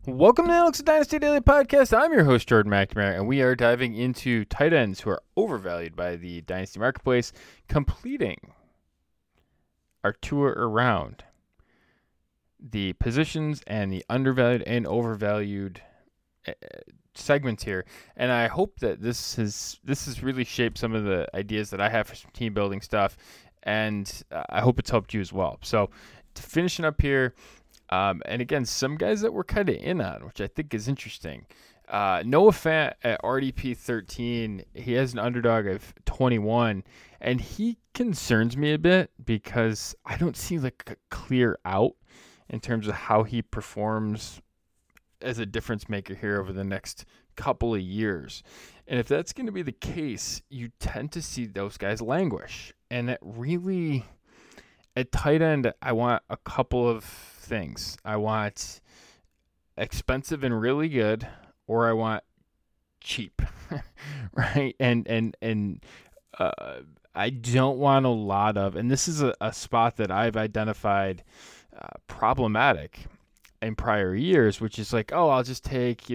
Welcome to the Alex Dynasty Daily Podcast. I'm your host, Jordan McNamara, and we are diving into tight ends who are overvalued by the Dynasty Marketplace, completing our tour around the positions and the undervalued and overvalued segments here. And I hope that this has really shaped some of the ideas that I have for some team building stuff, and I hope it's helped you as well. So, finishing up here. And again, some guys that we're kind of in on, which I think is interesting. Noah Fant at RDP 13, he has an underdog of 21, and he concerns me a bit because I don't see like a clear out in terms of how he performs as a difference maker here over the next couple of years. And if that's going to be the case, you tend to see those guys languish. And it really, at tight end, I want a couple of things. I want expensive and really good, or I want cheap, right? And I don't want a lot of, and this is a spot that I've identified problematic in prior years, which is like, oh, I'll just take,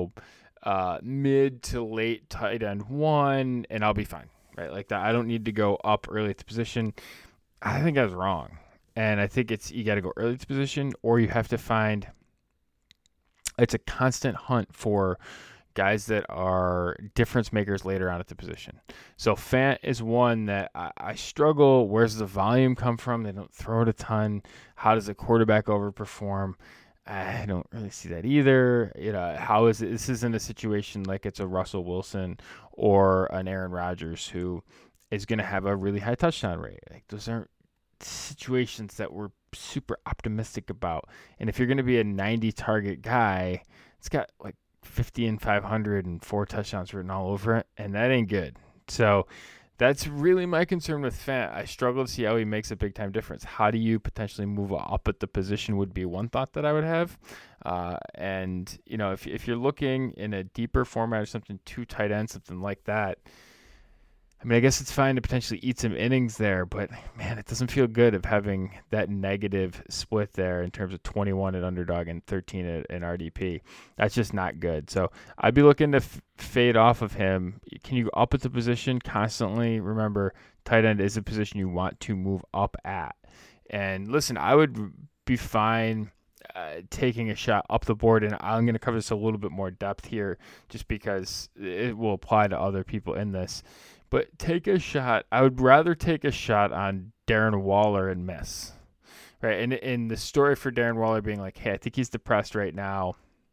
mid to late tight end one, and I'll be fine, right? Like that. I don't need to go up early at the position. I think I was wrong. And I think you got to go early to position, or you have to find, it's a constant hunt for guys that are difference makers later on at the position. So Fant is one that I struggle. Where's the volume come from? They don't throw it a ton. How does a quarterback overperform? I don't really see that either. How is it? This isn't a situation like it's a Russell Wilson or an Aaron Rodgers who is going to have a really high touchdown rate. Like those aren't situations that we're super optimistic about. And if you're going to be a 90 target guy, it's got like 50 and 500 and 4 touchdowns written all over it, and that ain't good. So that's really my concern with Fant. I struggle to see how he makes a big time difference. How do you potentially move up at the position would be one thought that I would have. And if you're looking in a deeper format or something, 2 tight ends, something like that, I mean, I guess it's fine to potentially eat some innings there, but man, it doesn't feel good of having that negative split there in terms of 21 at underdog and 13 at RDP. That's just not good. So I'd be looking to fade off of him. Can you go up at the position constantly? Remember, tight end is a position you want to move up at. And listen, I would be fine taking a shot up the board, and I'm going to cover this a little bit more depth here just because it will apply to other people in this. But take a shot. I would rather take a shot on Darren Waller and miss, right? And in the story for Darren Waller being like, hey, I think he's depressed right now.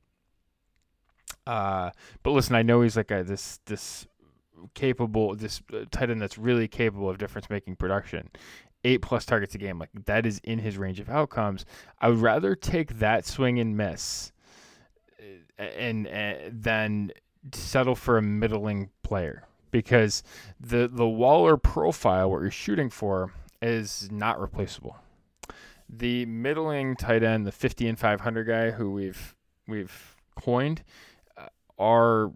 But listen, I know he's like this tight end that's really capable of difference making production. 8+ targets a game, like that is in his range of outcomes. I would rather take that swing and miss, and than settle for a middling player. Because the Waller profile, what you're shooting for, is not replaceable. The middling tight end, the 50 and 500 guy who we've coined, are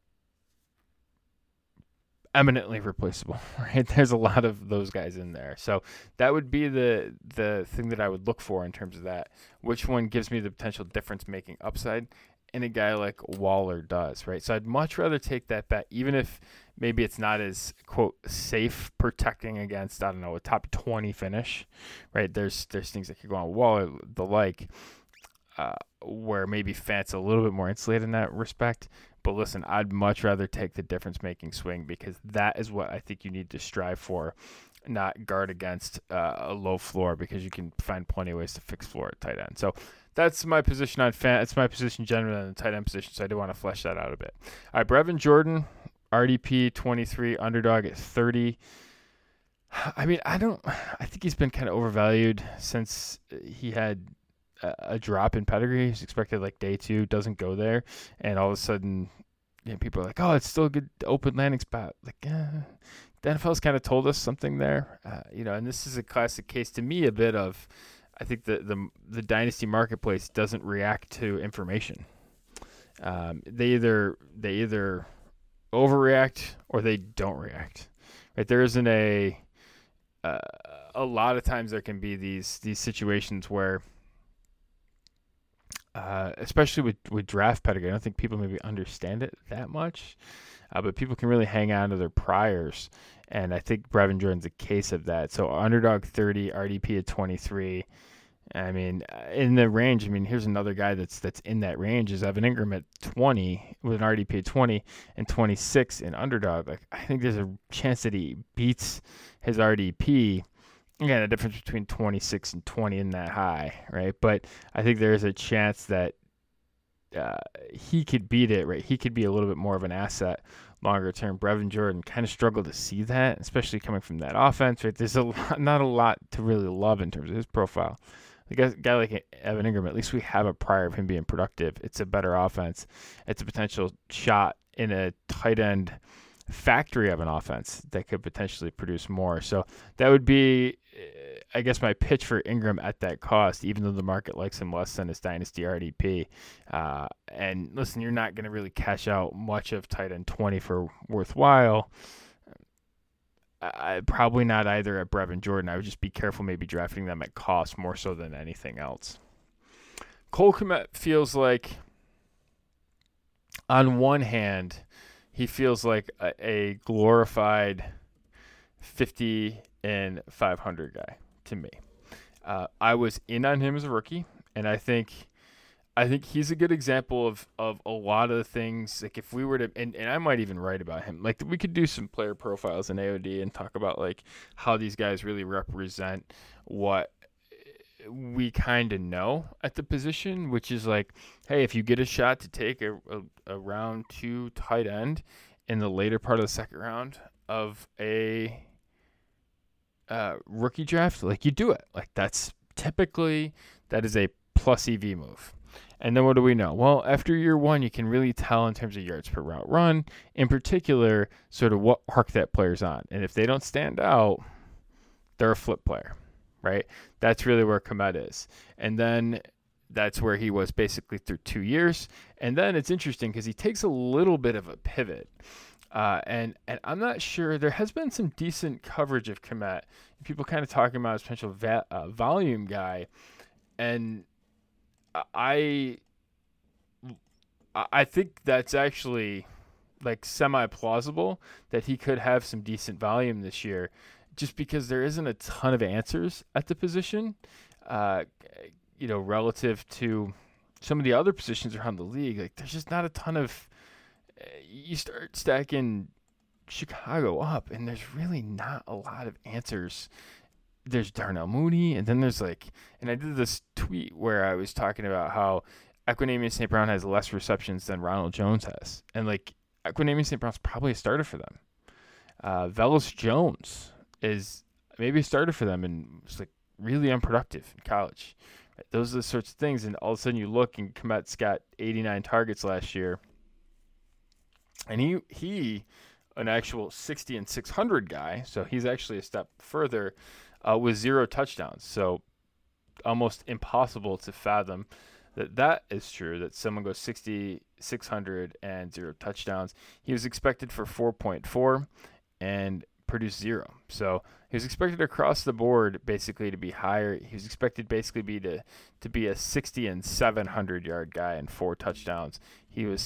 eminently replaceable, right? There's a lot of those guys in there. So that would be the thing that I would look for in terms of that. Which one gives me the potential difference-making upside? And a guy like Waller does, right? So I'd much rather take that bet, even if maybe it's not as, quote, safe protecting against, I don't know, a top 20 finish, right? There's things that could go on Waller, the like, where maybe Fant's a little bit more insulated in that respect. But listen, I'd much rather take the difference-making swing because that is what I think you need to strive for, not guard against a low floor, because you can find plenty of ways to fix floor at tight end. So that's my position on Fant. It's my position generally in the tight end position, so I do want to flesh that out a bit. All right, Brevin Jordan, RDP 23, underdog at 30. I mean, I think he's been kind of overvalued since he had a drop in pedigree. He's expected like day 2, doesn't go there, and all of a sudden, people are like, oh, it's still a good open landing spot. Like, the NFL's kind of told us something there, and this is a classic case to me, a bit of, I think the dynasty marketplace doesn't react to information. They either overreact or they don't react. Right? There isn't a lot of times there can be these situations where especially with draft pedigree. I don't think people maybe understand it that much, but people can really hang on to their priors. And I think Brevin Jordan's a case of that. So underdog 30, RDP at 23. I mean, in the range. I mean, here's another guy that's in that range is Evan Ingram at 20 with an RDP of 20 and 26 in underdog. Like, I think there's a chance that he beats his RDP. Again, the difference between 26 and 20 isn't that high, right? But I think there's a chance that he could beat it, right? He could be a little bit more of an asset longer term. Brevin Jordan kind of struggled to see that, especially coming from that offense, right? There's not a lot to really love in terms of his profile. A guy like Evan Ingram, at least we have a prior of him being productive. It's a better offense. It's a potential shot in a tight end factory of an offense that could potentially produce more. So that would be, I guess, my pitch for Ingram at that cost, even though the market likes him less than his dynasty RDP. And listen, you're not going to really cash out much of tight end 20 for worthwhile. Probably not either at Brevin Jordan. I would just be careful maybe drafting them at cost more so than anything else. Cole Kmet feels like, on one hand, he feels like a glorified 50 and 500 guy to me. I was in on him as a rookie, and I think he's a good example of a lot of the things. Like, if we were to, and I might even write about him, like we could do some player profiles in AOD and talk about like how these guys really represent what we kind of know at the position, which is like, hey, if you get a shot to take a round 2 tight end in the later part of the second round of a rookie draft, like, you do it. Like, that is a plus EV move. And then what do we know? Well, after year 1, you can really tell in terms of yards per route run, in particular, sort of what arc that player's on. And if they don't stand out, they're a flip player, right? That's really where Kmet is. And then that's where he was basically through 2 years. And then it's interesting because he takes a little bit of a pivot. And I'm not sure. There has been some decent coverage of Kmet. People kind of talking about his potential volume guy. And I think that's actually like semi-plausible that he could have some decent volume this year, just because there isn't a ton of answers at the position, relative to some of the other positions around the league. Like, there's just not a ton of. You start stacking Chicago up, and there's really not a lot of answers. There's Darnell Mooney, and then there's and I did this tweet where I was talking about how Equanimeous St. Brown has less receptions than Ronald Jones has. And Equanimeous St. Brown's probably a starter for them. Velus Jones is maybe a starter for them and was really unproductive in college. Right? Those are the sorts of things, and all of a sudden you look and Kmet's got 89 targets last year. And he an actual 60 and 600 guy, so he's actually a step further, with 0 touchdowns. So almost impossible to fathom that is true, that someone goes 60, 600, and 0 touchdowns. He was expected for 4.4 and produced 0. So he was expected across the board basically to be higher. He was expected basically to be a 60 and 700 yard guy and 4 touchdowns. He was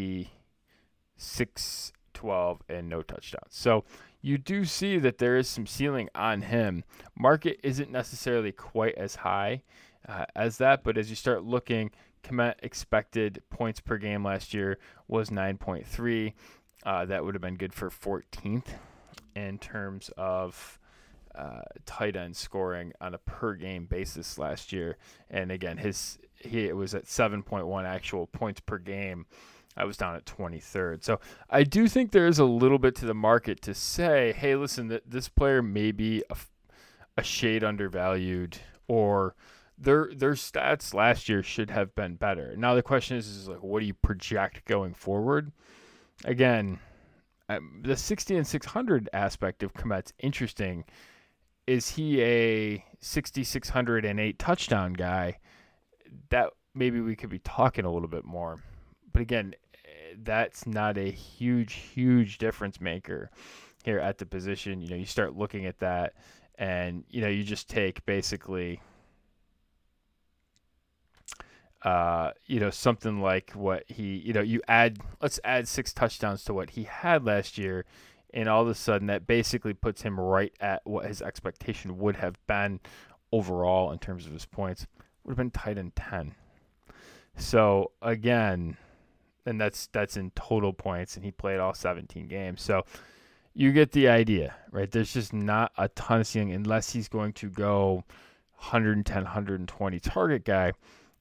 66, 12, and no touchdowns. So you do see that there is some ceiling on him. Market isn't necessarily quite as high as that, but as you start looking, Kmet expected points per game last year was 9.3. That would have been good for 14th in terms of tight end scoring on a per game basis last year. And again, it was at 7.1 actual points per game. I was down at 23rd. So I do think there is a little bit to the market to say, hey, listen, this player may be a shade undervalued, or their stats last year should have been better. Now the question is what do you project going forward? Again, the 60 and 600 aspect of Kmet's interesting. Is he a 60, 608 touchdown guy? That maybe we could be talking a little bit more. But again, that's not a huge difference maker here at the position. You start looking at that, and you just take basically something like what he, let's add 6 touchdowns to what he had last year, and all of a sudden that basically puts him right at what his expectation would have been overall in terms of his points. Would have been tight end 10. So again, and that's in total points, and he played all 17 games. So you get the idea, right? There's just not a ton of ceiling unless he's going to go 110, 120 target guy.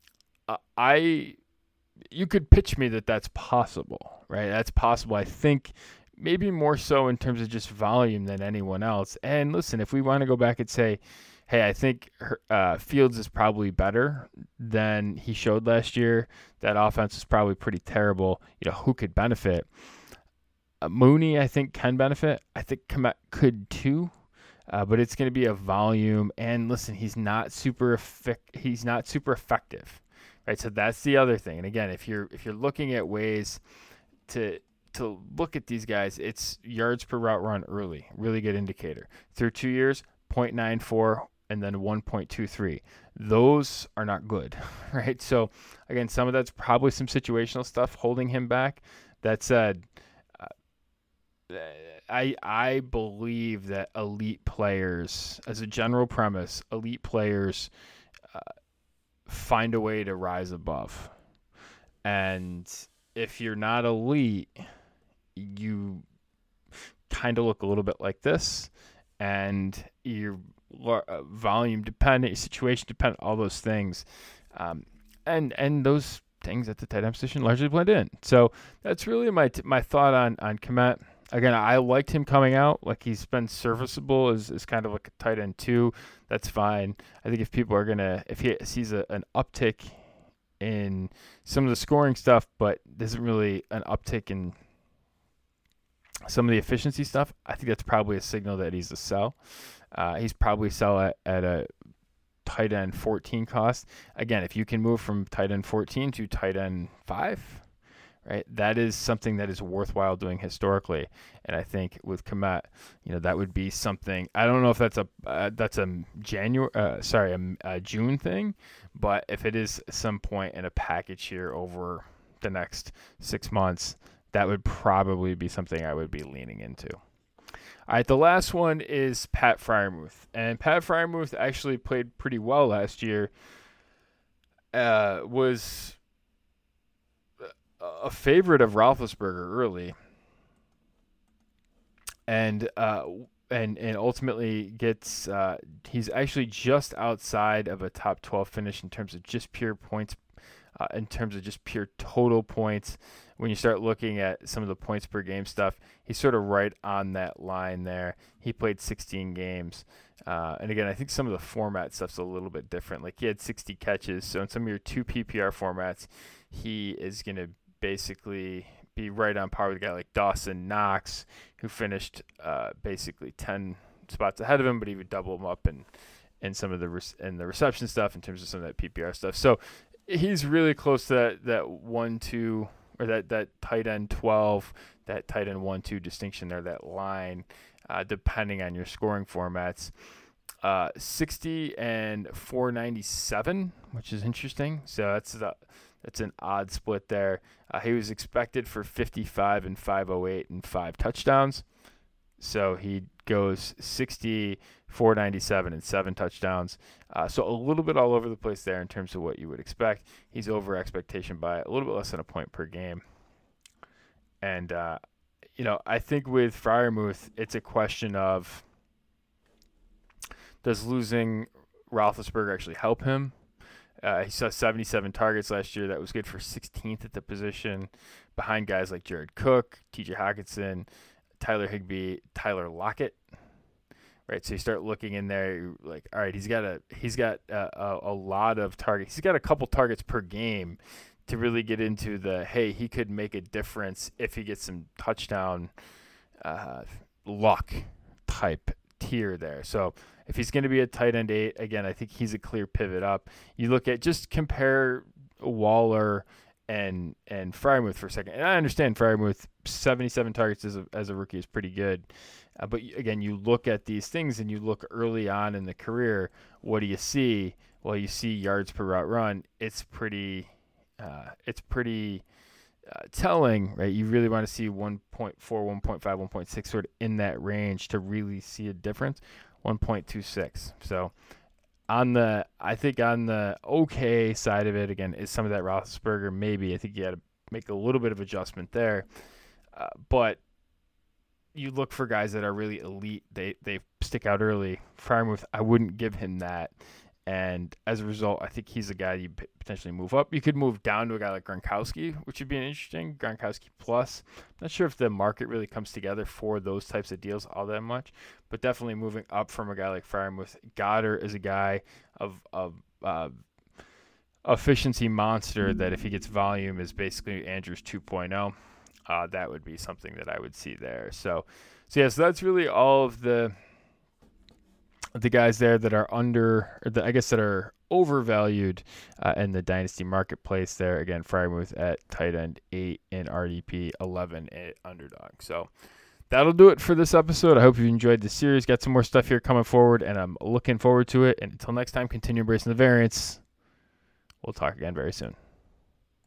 You could pitch me that that's possible, right? That's possible. I think maybe more so in terms of just volume than anyone else. And listen, if we want to go back and say, hey, I think Fields is probably better than he showed last year. That offense is probably pretty terrible. Who could benefit? Mooney, I think, can benefit. I think Kmet could too. But it's going to be a volume. And listen, he's not super effective, right? So that's the other thing. And again, if you're looking at ways to look at these guys, it's yards per route run early, really good indicator. Through 2 years, 0.94 and then 1.23. Those are not good, right? So again, some of that's probably some situational stuff holding him back. That said, I believe that elite players, as a general premise, elite players find a way to rise above. And if you're not elite, you kind of look a little bit like this, and you're volume dependent, situation dependent, all those things, and those things at the tight end position largely blend in. So that's really my thought on Kmet. Again, I liked him coming out. Like, he's been serviceable as kind of like a tight end 2. That's fine. I think if people are if he sees an uptick in some of the scoring stuff, but isn't really an uptick in some of the efficiency stuff, I think that's probably a signal that he's a sell. He's probably sell at a tight end 14 cost. Again, if you can move from tight end 14 to tight end 5, right, that is something that is worthwhile doing historically. And I think with Kmet, that would be something. I don't know if that's a June thing, but if it is some point in a package here over the next 6 months, that would probably be something I would be leaning into. All right, the last one is Pat Freiermuth. And Pat Freiermuth actually played pretty well last year. Was a favorite of Roethlisberger early. And ultimately gets he's actually just outside of a top 12 finish in terms of just pure points, in terms of just pure total points. When you start looking at some of the points per game stuff, he's sort of right on that line there. He played 16 games. And again, I think some of the format stuff's a little bit different. Like, he had 60 catches. So in some of your 2 PPR formats, he is going to basically be right on par with a guy like Dawson Knox, who finished basically 10 spots ahead of him, but he would double him up in some of the reception stuff in terms of some of that PPR stuff. So he's really close to that 1-2 or that tight end 12, that tight end 1-2 distinction there, that line, depending on your scoring formats. 60 and 497, which is interesting. So that's an odd split there. He was expected for 55 and 508 and 5 touchdowns. So he goes 60, 497, and 7 touchdowns. So a little bit all over the place there in terms of what you would expect. He's over expectation by a little bit less than a point per game. And, I think with Freiermuth, it's a question of, does losing Roethlisberger actually help him? He saw 77 targets last year. That was good for 16th at the position, behind guys like Jared Cook, T.J. Hockenson, Tyler Higbee, Tyler Lockett. Right, so you start looking in there, you're like, all right, he's got a lot of targets. He's got a couple targets per game to really get into hey, he could make a difference if he gets some touchdown luck type tier there. So if he's going to be a tight end 8, again, I think he's a clear pivot up. You look at, just compare Waller and Freiermuth for a second. And I understand Freiermuth, 77 targets as a rookie is pretty good. But again, you look at these things and you look early on in the career, what do you see? well, you see yards per route run, it's pretty telling, right? You really want to see 1.4, 1.5, 1.6 sort of in that range to really see a difference. 1.26. So I think on the okay side of it, again, is some of that Roethlisberger. Maybe I think you got to make a little bit of adjustment there, but you look for guys that are really elite. They stick out early. Freiermuth, I wouldn't give him that. And as a result, I think he's a guy you potentially move up. You could move down to a guy like Gronkowski, which would be an interesting Gronkowski plus. Not sure if the market really comes together for those types of deals all that much, but definitely moving up from a guy like Freiermuth. Goddard is a guy of efficiency monster that if he gets volume is basically Andrews 2.0. That would be something that I would see there. So that's really all of the guys there that are that are overvalued in the dynasty marketplace there. Again, Freiermuth at tight end 8 and RDP 11 at underdog. So that'll do it for this episode. I hope you enjoyed the series. Got some more stuff here coming forward, and I'm looking forward to it. And until next time, continue embracing the variance. We'll talk again very soon.